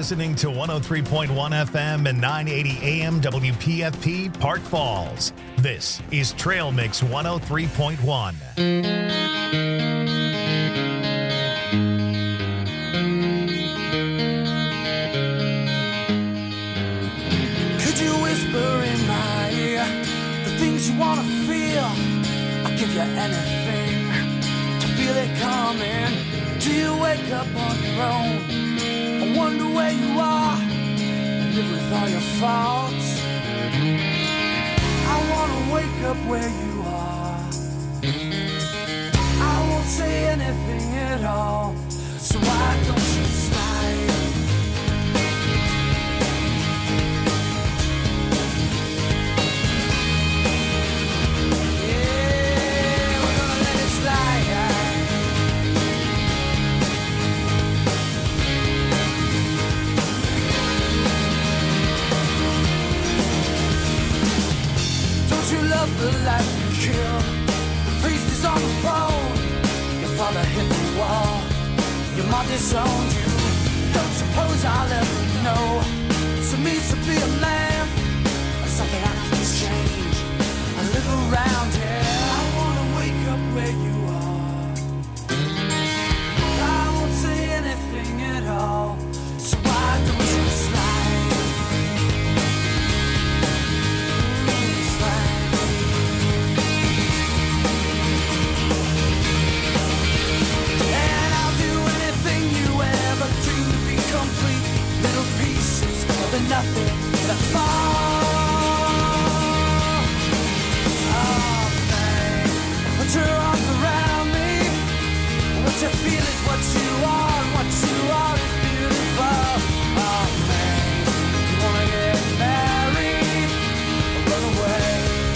listening to 103.1 FM and 980 AM WPFP Park Falls. This is Trail Mix 103.1. Could you whisper in my ear the things you want to feel? I'll give you anything to feel it coming. Do you wake up on your own? I wonder where you are and live with all your faults. I wanna wake up where you are. I won't say anything at all, so why don't you slide? Yeah, we're gonna let it slide. Don't you love the life you kill? The priest is on the phone. Your father hit the wall. Your mom disowned you. Don't suppose I'll ever know. So means to be a man, or something I can change. I live around here. I wanna wake up where you are. I won't say anything at all. So why don't you slide? Slide. And I'll do anything you ever dreamed to be complete. Little pieces of the nothing that fall. Oh man, put your arms around me. What you feel is what you are, and what you are is beautiful. Oh man, you wanna get married or run away?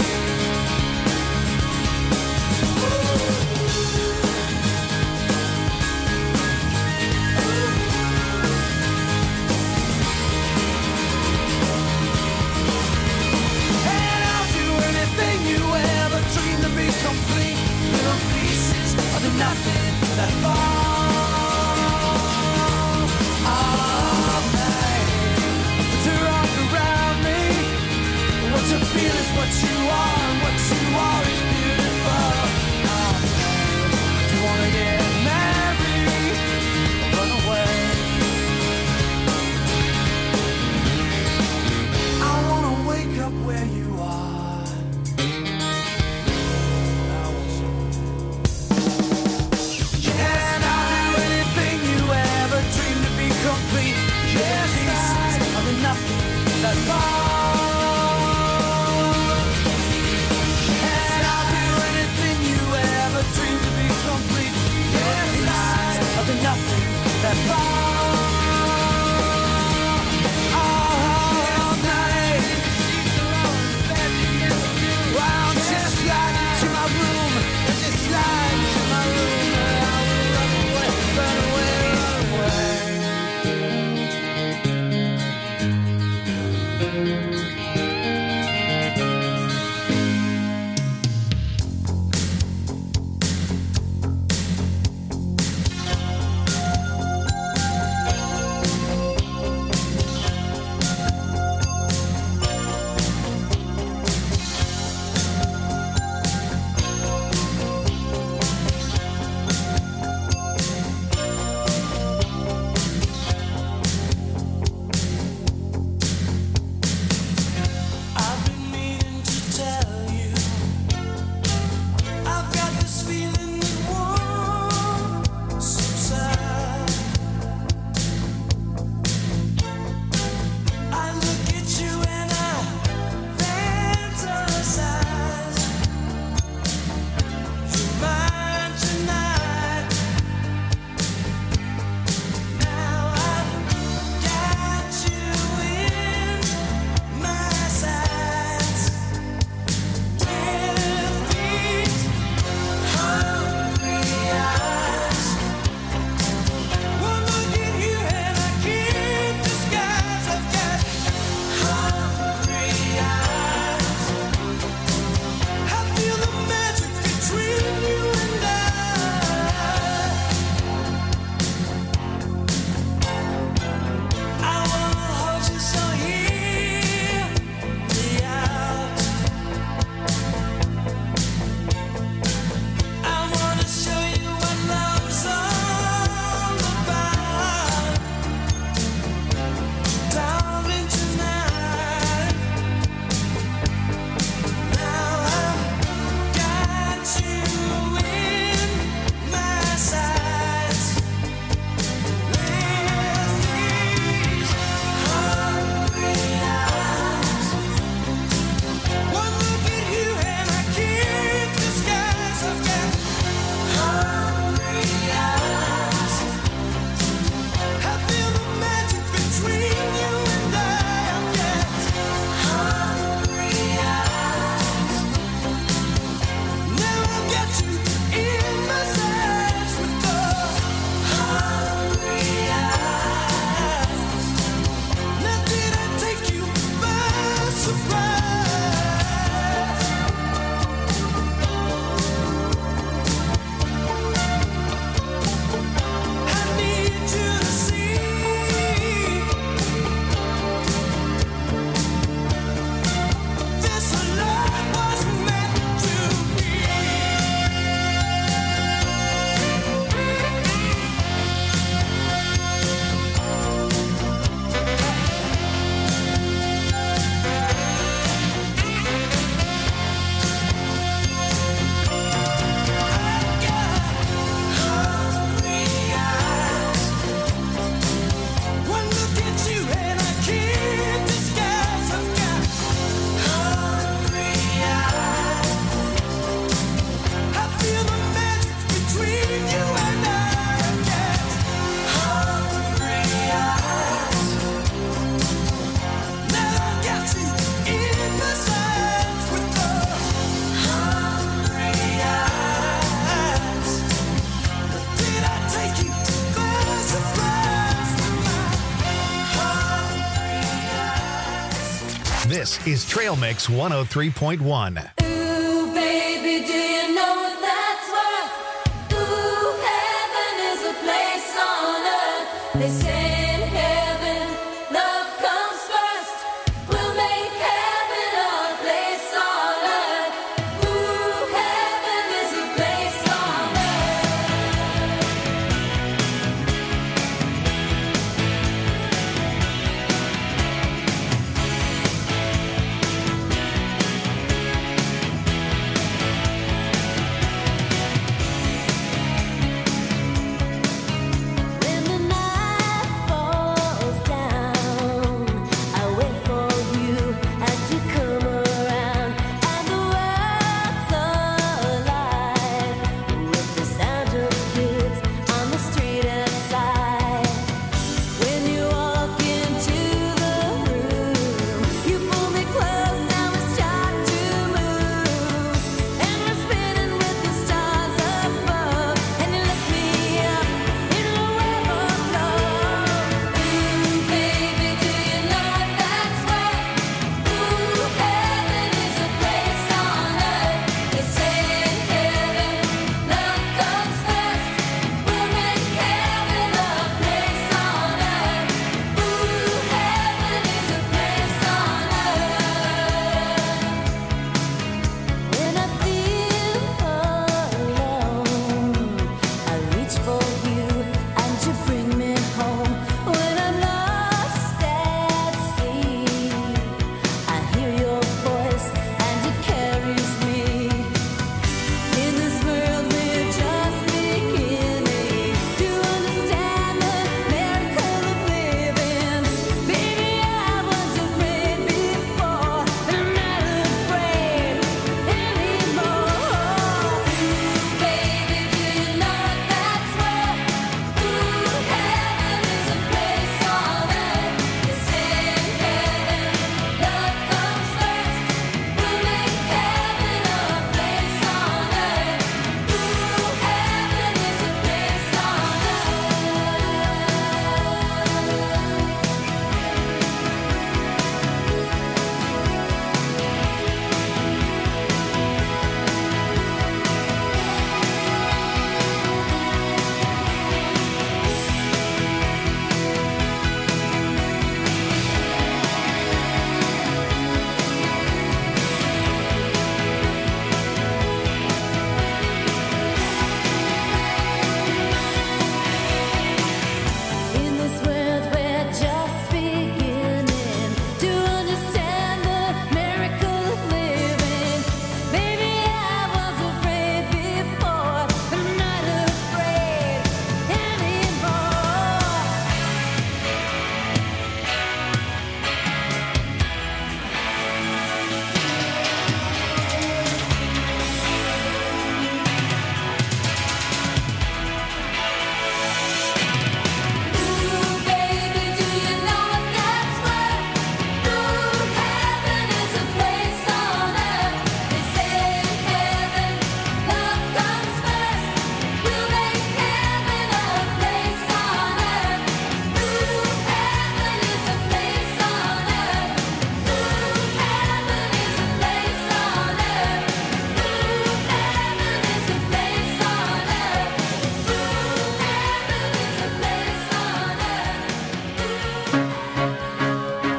And I'll do anything you ever dreamed to be complete. Little pieces of the nothing that fall. Oh man, put your arms around me. What you feel is what you are, and what you are is beautiful. Oh man, do you wanna get married or run away? I wanna wake up where you are. Yes, I'll do anything you ever dreamed to be complete. Yes, pieces of the nothing that fall. Yes, I'll do anything you ever dreamed to be complete. Yes, pieces of the nothing that fall. All night. Why don't you slide into my room? Just slide into my room, and I will run away, run away, run away. This is Trail Mix 103.1. Ooh, baby, do you know what that's worth? Ooh, heaven is a place on earth. They say in heaven, love comes first. We'll make heaven our place on earth. Ooh, heaven is a place on When the night falls down, I wait for you and you come around, and the world's alive with the sound of kids on the street outside. When you walk into the room, you pull me close, now we start to move, and we're spinning with the stars above, and you lift me up in the web of love. Ooh, baby, do you know what that's worth? Ooh, heaven is a place on earth. They say in heaven, love comes first. We'll make heaven a place on earth. Ooh, heaven is a place on earth. When I feel alone, I reach for you and you bring me home. When I'm lost at sea, I hear your voice and it carries me. In this world we're just beginning to understand the miracle of living. Baby, I was afraid before, but I'm not afraid anymore. Ooh, baby, do you know what that's worth? Ooh, heaven is a place on earth. They say in heaven, love comes first. We'll make heaven a place on earth. Ooh, heaven is a place on In this world we're just beginning to understand the miracle of living. Baby, I was afraid before, but I'm not afraid anymore. Ooh, baby, do you know what that's worth? Ooh, heaven is a place on earth. They say in heaven, love comes first. We'll make heaven a place on earth. Ooh, heaven is a place on earth. Ooh, heaven is a place on earth. Ooh, heaven is a place on earth. Ooh, heaven is a place on earth.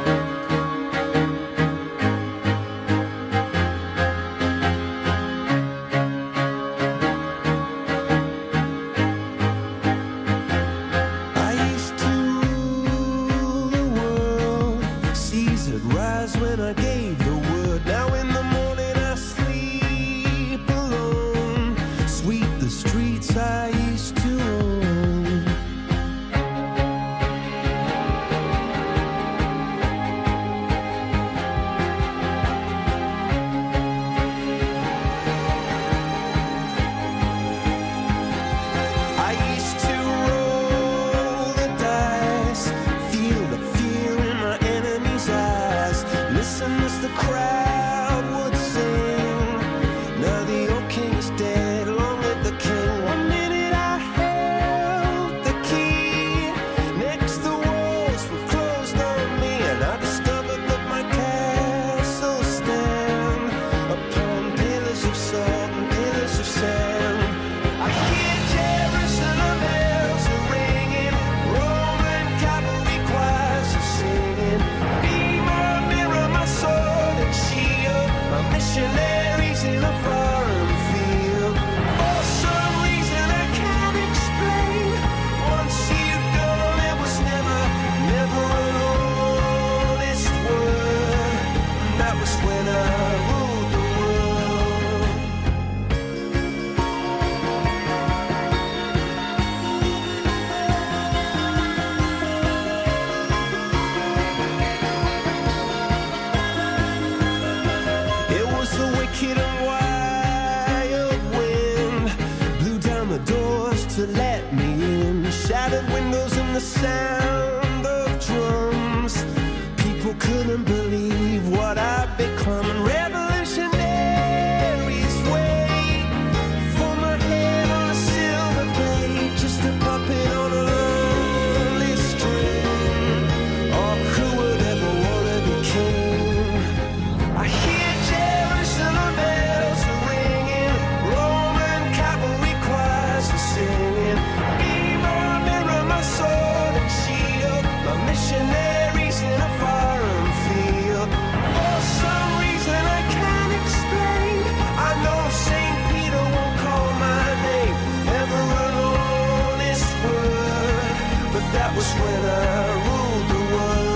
I used to rule the world. Seas would rise when I gave the word. Now in the morning I sleep alone. Sweep the streets I used to own. tinted windows and the sound of drums. People couldn't believe what I'd become. And revolutionaries wait for my head on a silver plate, just a puppet on a lonely string. Oh, who would ever want to be king? I hear Jerusalem bells are ringing, Roman cavalry choirs are singing. Be my mirror, my sword and shield, my missionaries in a foreign field. For some reason I can't explain, I know St. Peter won't call my name. Never an honest word, but that was when I ruled the world.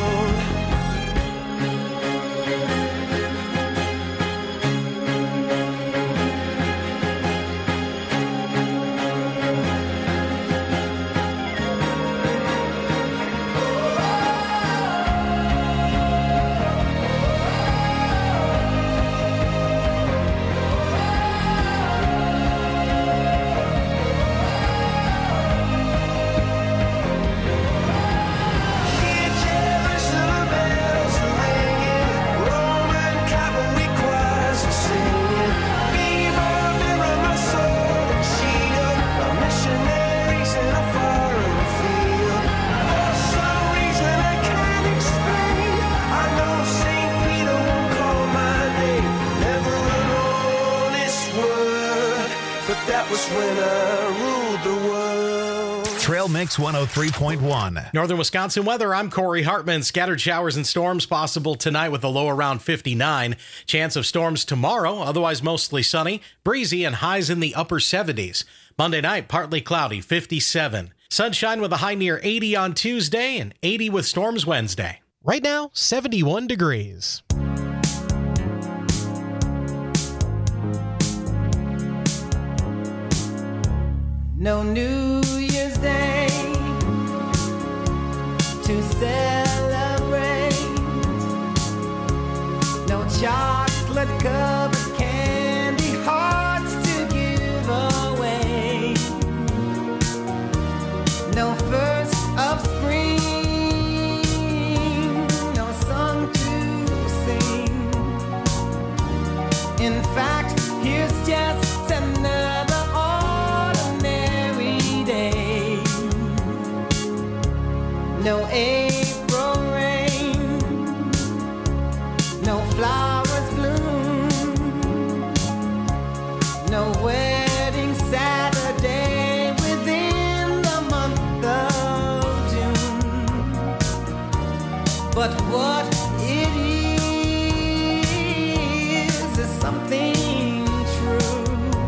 Hear Jerusalem bells are ringing, Roman cavalry choirs are singing. Be my mirror, my sword and shield, my missionaries in a foreign field. For some reason I can't explain, I know St. Peter won't call my name. Never an honest word, but that was when I ruled the world. Trail Mix 103.1. Northern Wisconsin weather, I'm Corey Hartman. Scattered showers and storms possible tonight with a low around 59. Chance of storms tomorrow, otherwise mostly sunny, breezy, and highs in the upper 70s. Monday night, partly cloudy, 57. Sunshine with a high near 80 on Tuesday and 80 with storms Wednesday. Right now, 71 degrees. No New Year's Day to celebrate. No chocolate covered candy hearts to give away. No first of spring, no song to sing. In fact, here's just another ordinary day. No April rain, no flowers bloom, no wedding Saturday within the month of June. But what it is something true,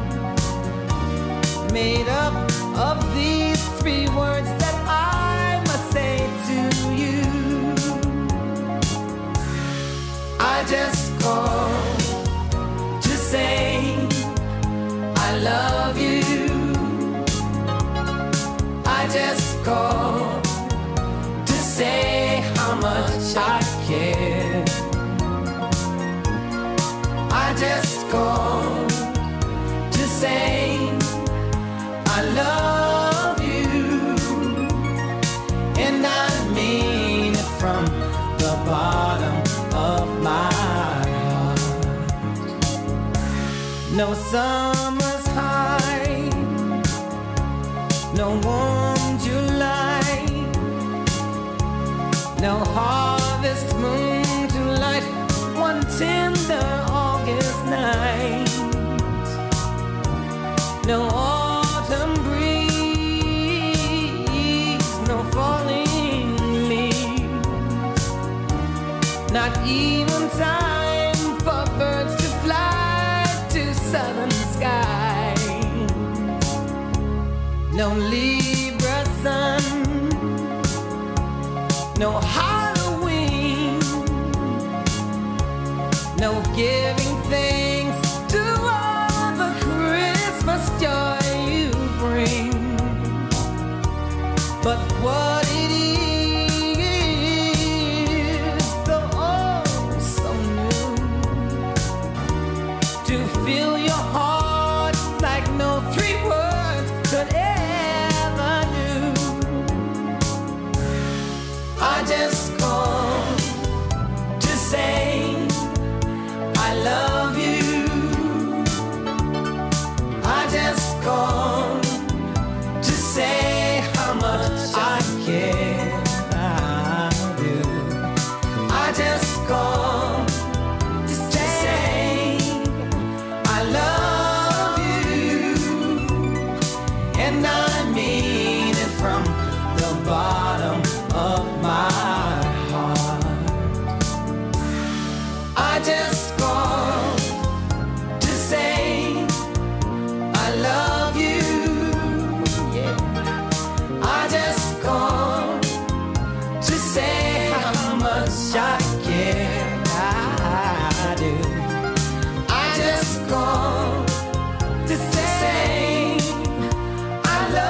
made up of these three words that I must say to you. I just called to say I love you. I just called to say how much I care. I just called to say I love you, and I mean it from the bottom of my heart. No summer's high, no warm July, no harvest moon to light one tender August night. No autumn breeze, no falling leaves, not even time for birds to fly to southern skies. No Libra sun, no Halloween, no giving thanks to all the Christmas joy you bring. But what it is, though oh so new, to fill your heart like no three words could ever do. and I mean it from the bottom of my heart. I just called to say I love you. Yeah. I just called to say how much I care. I do. I just called to say I love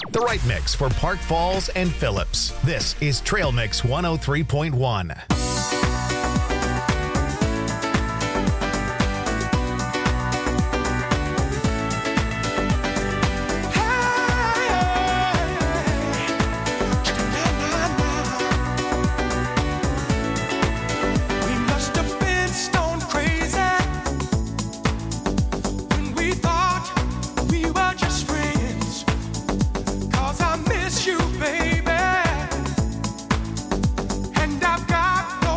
The right mix for Park Falls and Phillips. This is Trail Mix 103.1. You, baby, and I've got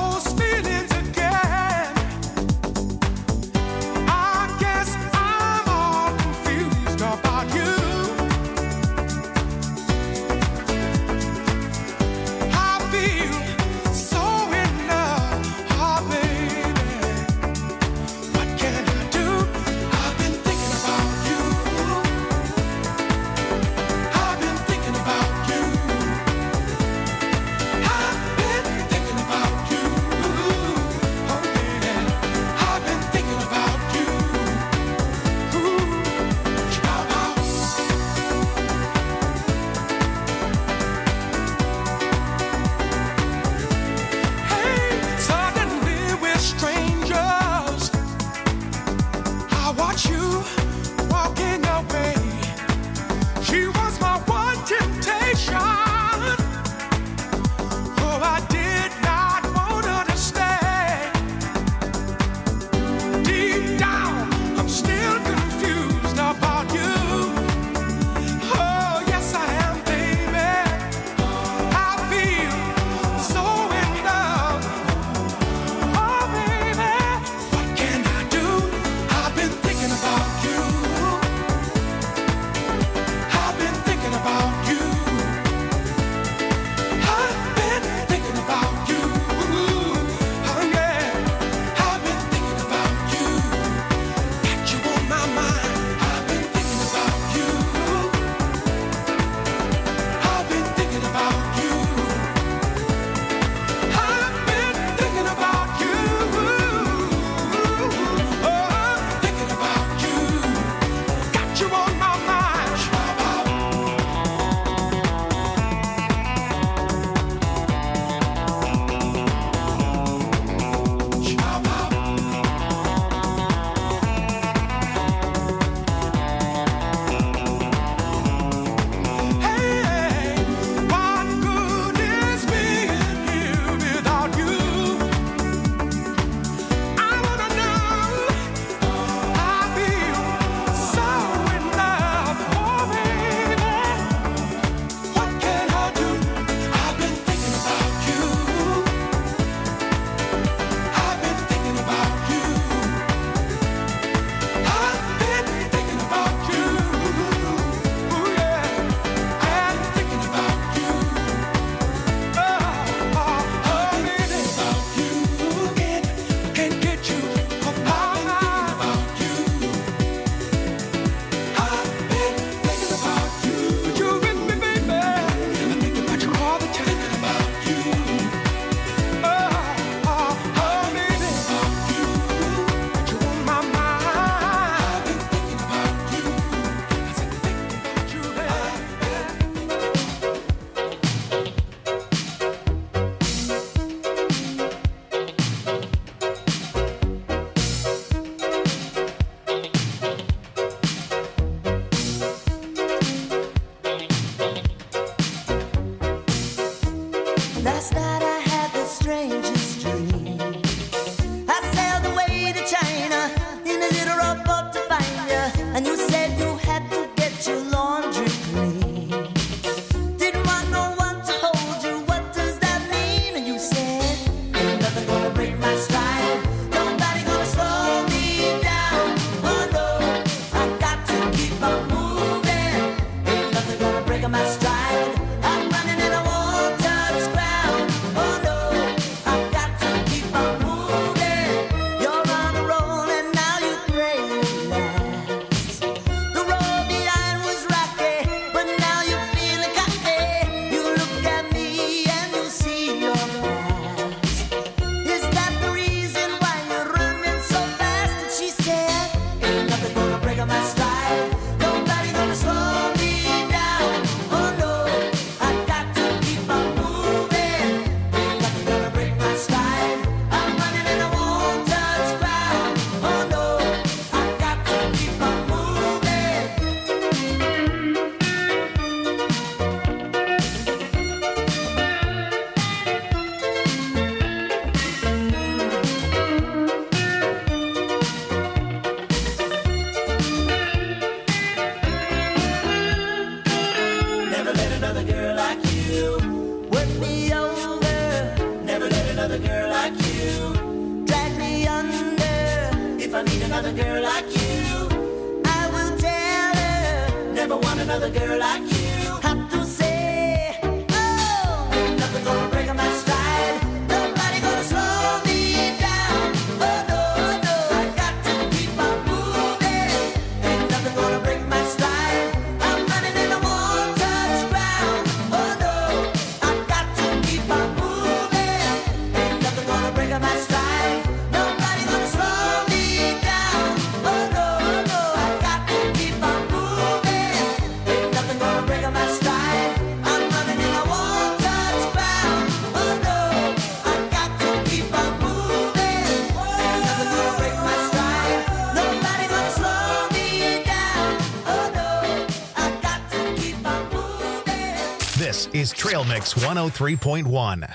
never need another girl like you. I will tell her, never want another girl like you. Have to say, oh, ain't nothing gonna break my stride. Nobody gonna slow me down. Oh no, no, I got to keep on moving. Ain't nothing gonna break my stride. I'm running and I won't touch ground. Oh no, I got to keep on moving. Ain't nothing gonna break my stride. Nobody gonna slow me down. Oh no, no, I got to keep on moving. Ain't nothing gonna break my stride. I'm running and I won't touch ground. Oh no, I got to keep on moving. Ain't nothing gonna break my stride. Nobody gonna slow me down. Oh no, I got to keep on moving. This is Trail Mix 103.1.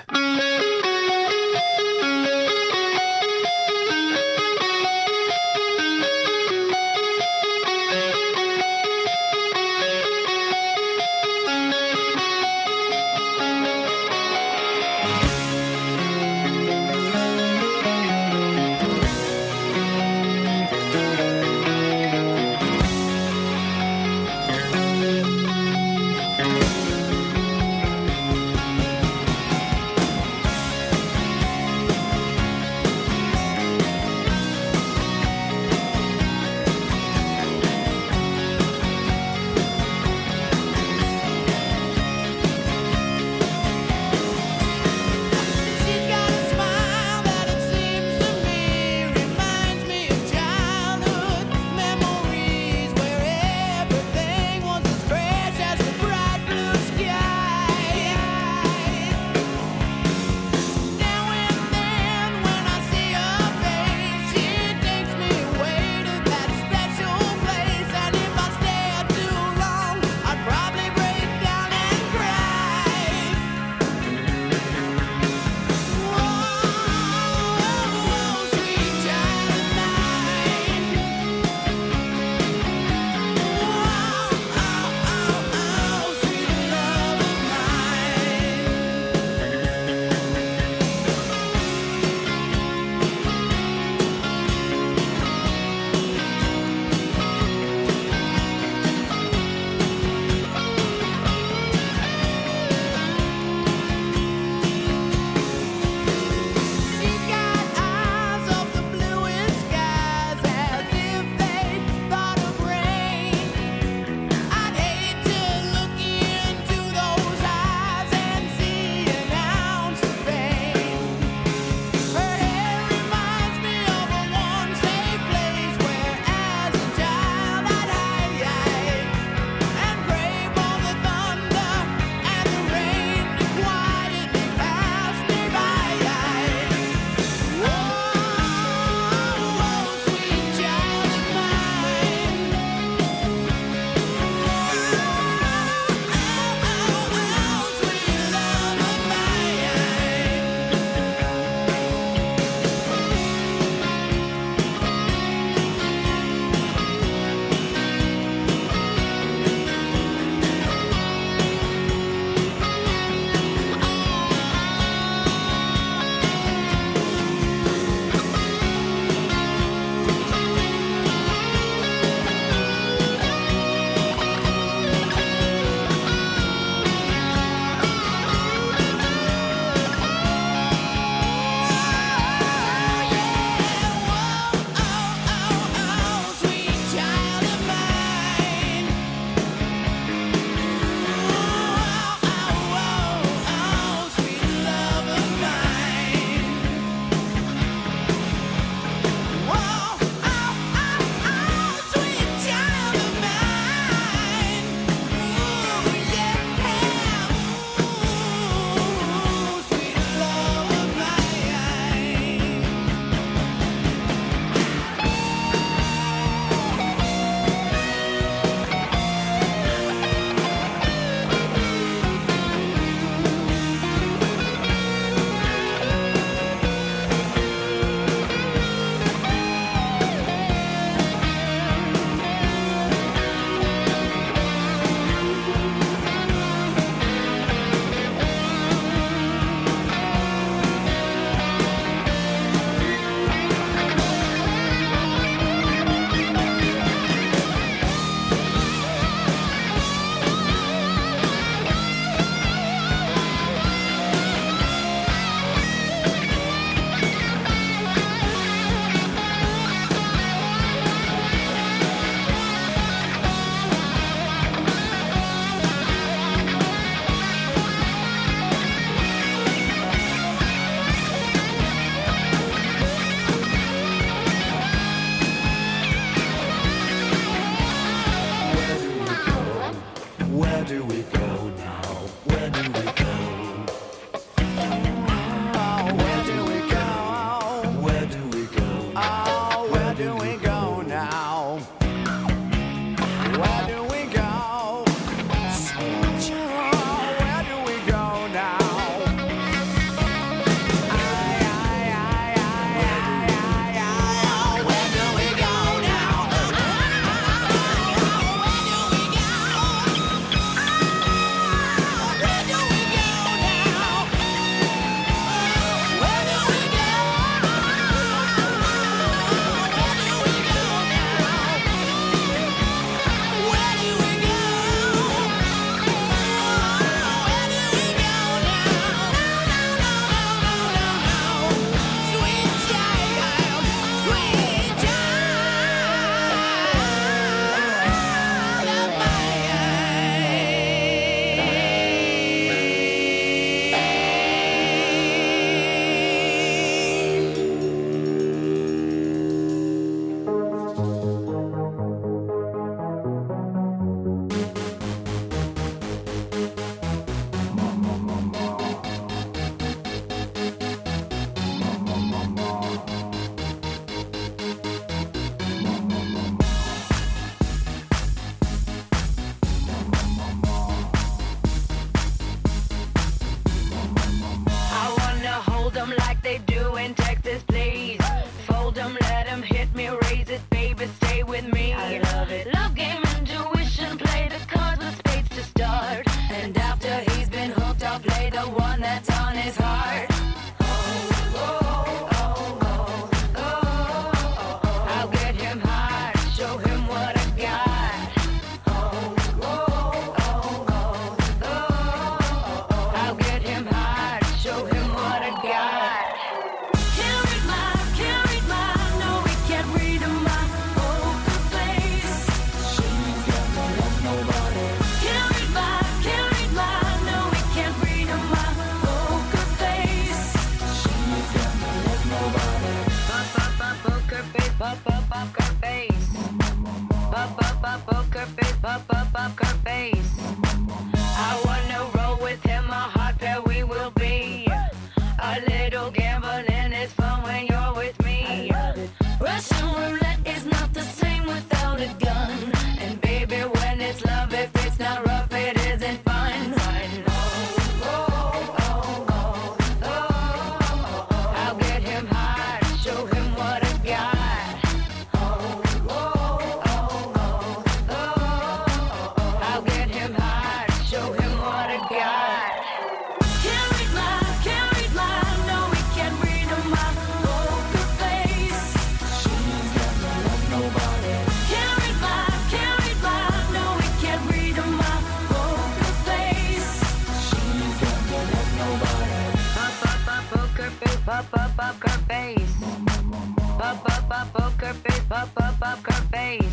poker face. Poker face, poker face.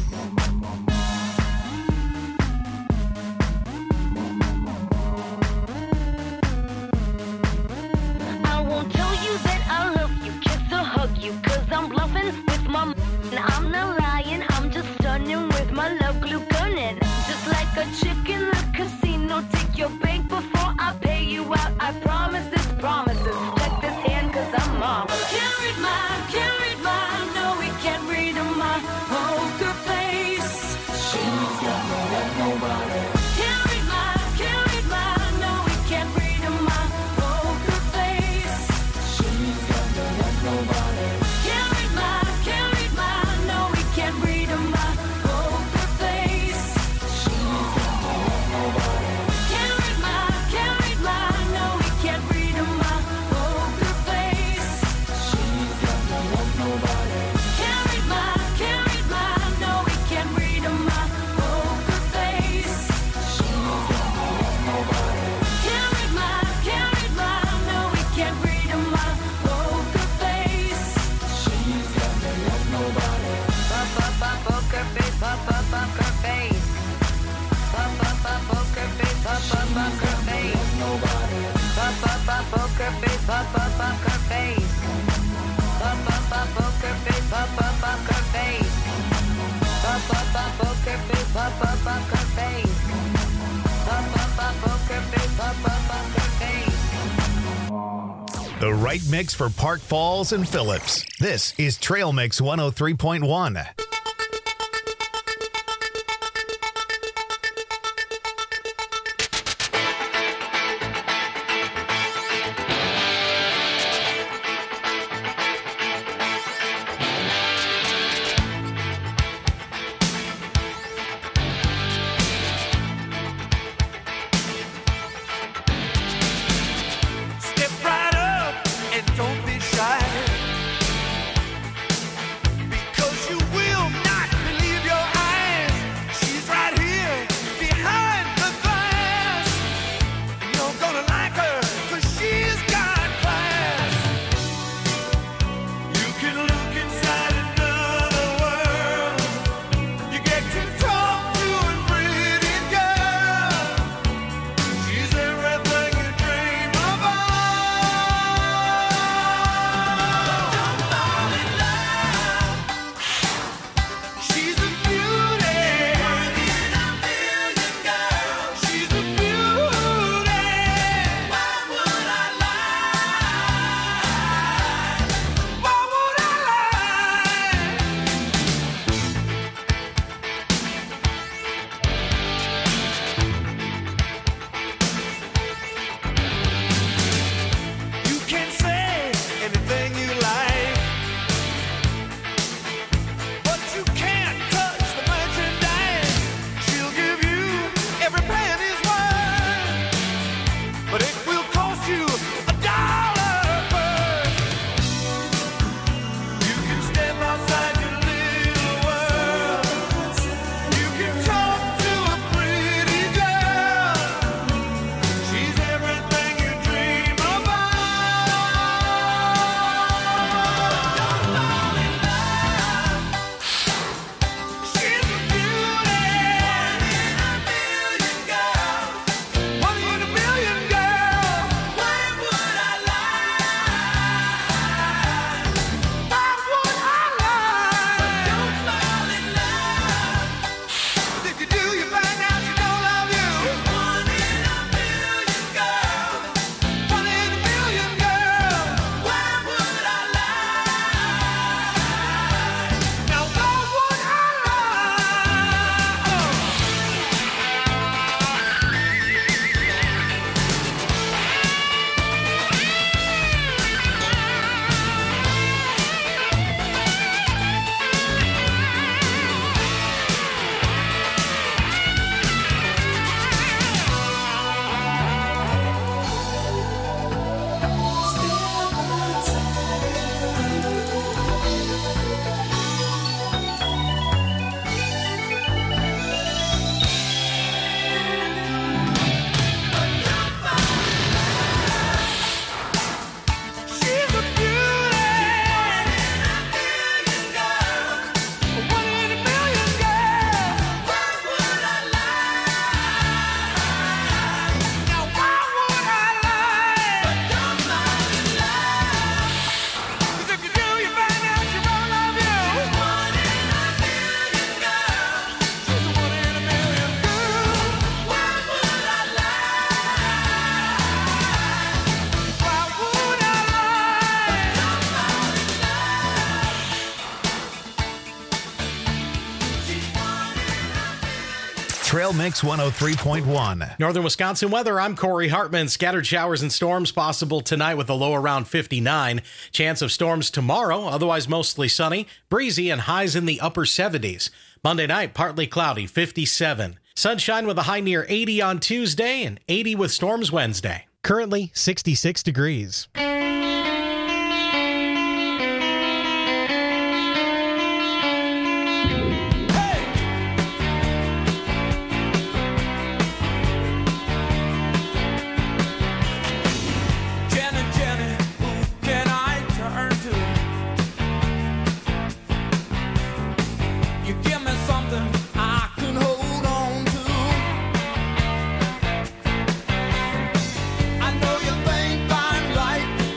I won't tell you that I love you, kiss or hug you, 'cause I'm bluffing with my and I'm not lying, I'm just stunning with my love glue gunning. Just like a chick in the casino, take your bank before I pay you out. I promise this promises. Check this hand 'cause I'm marvelous. Can't read mine, no we can't read my poker face. She's got no love, nobody. Can't read mine, no we can't read my poker face. She's got no love, nobody. Can't read mine, no we can't read my poker face. She's got no love, nobody. Can't read mine, no we can't read my poker face. She's got no love, nobody. Can't read mine, no we can't read my poker face. She's got no love, nobody. Can't read mine, no we can't read my poker face. She's got no love, nobody. Poker face, poker face. Poker face, poker face. Nobody. Poker face, poker face. Poker face, poker face. Poker face, poker face. Poker face, poker face. The right mix for Park Falls and Phillips. This is Trail Mix 103.1. Step right up and don't be shy, because you will Trail Mix 103.1. Northern Wisconsin weather, I'm Corey Hartman. Scattered showers and storms possible tonight with a low around 59. Chance of storms tomorrow, otherwise mostly sunny, breezy, and highs in the upper 70s. Monday night, partly cloudy, 57. Sunshine with a high near 80 on Tuesday and 80 with storms Wednesday. Currently 66 degrees. I know you think I'm right.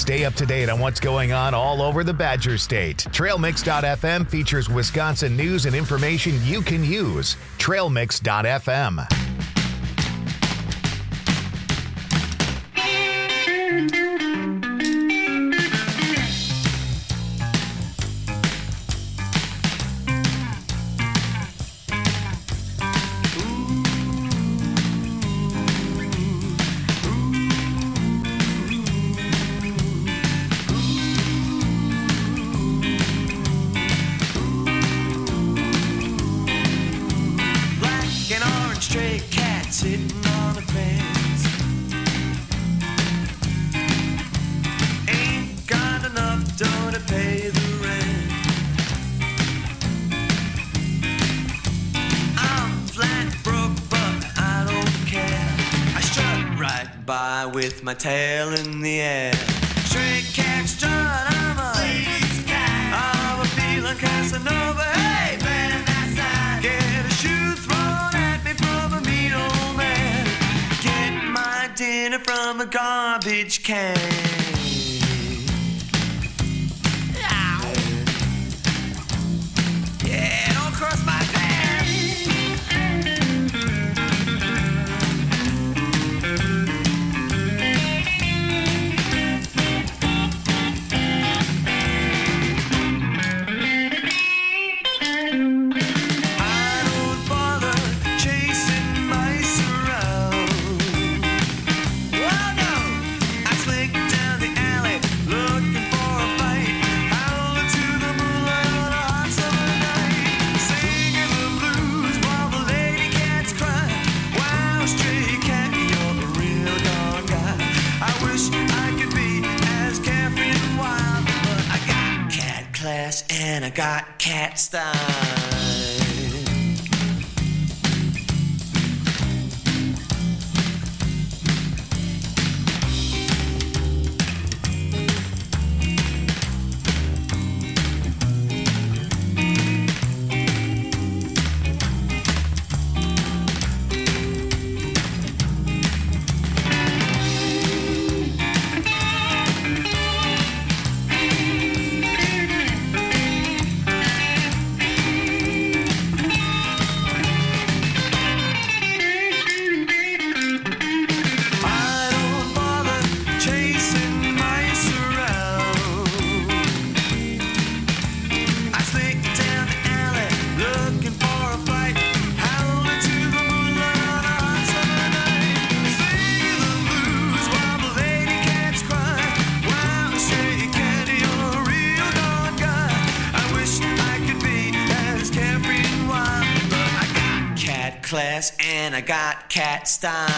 Stay up to date on what's going on all over the Badger State. TrailMix.fm features Wisconsin news and information you can use. TrailMix.fm. Sitting on a fence, ain't got enough dough to pay the rent. I'm flat broke, but I don't care. I strut right by with my tail in the air. Stray cat strut, I'm a lazy cat. I'm a feeling Casanova. Hey, man, that's that. Get a shoe thrown at me from a mean old man. Get my dinner from a garbage can. Yeah, don't cross my path. And I got cat style. Class and I got cat style.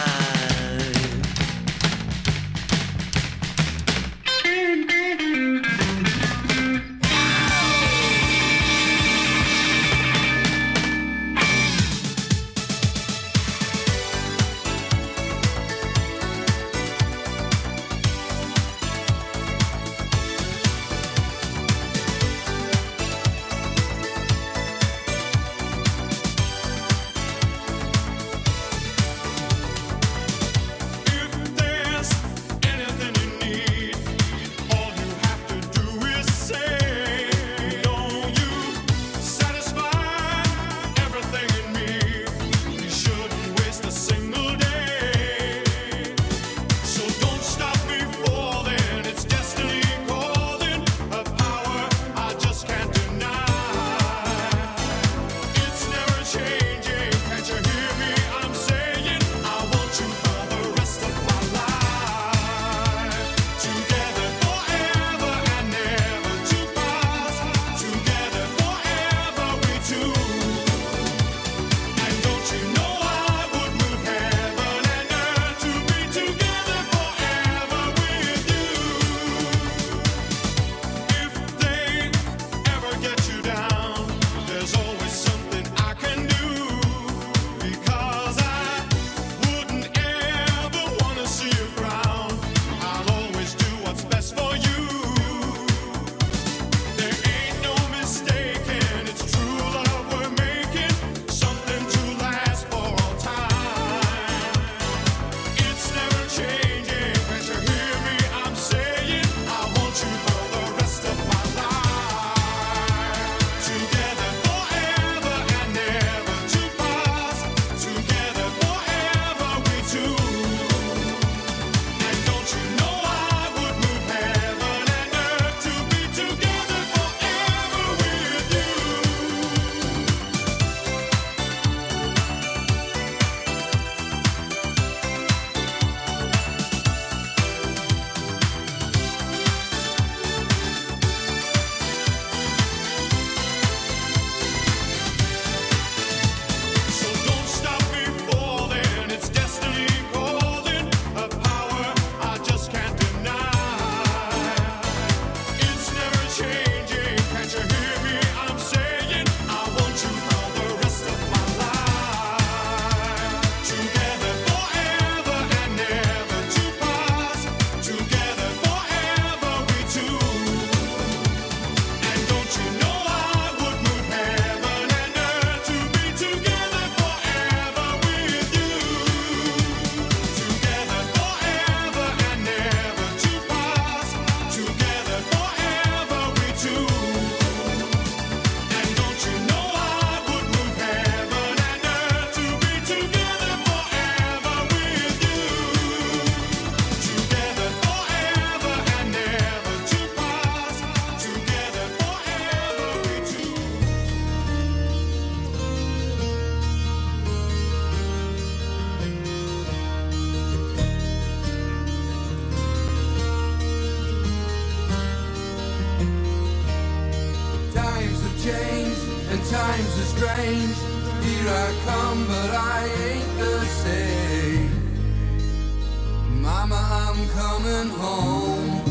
change. Here I come, but I ain't the same. Mama, I'm coming home.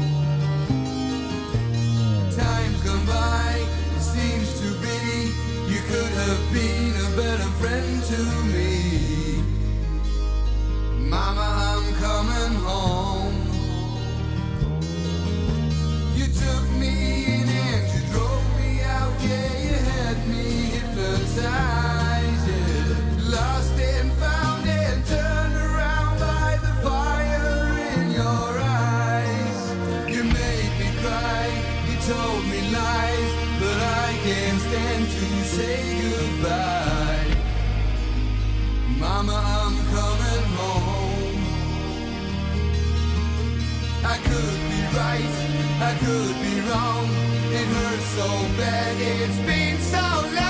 Time's gone by, it seems to be you could have been a better friend to me. Mama, I'm coming home. You took me in and you drove me out, yeah, you had me hypnotized, yeah. Lost and found and turned around by the fire in your eyes. You made me cry, you told me lies, but I can't stand to say goodbye. Mama, I'm coming home. I could be right, I could be wrong. It hurts so bad, it's been so long.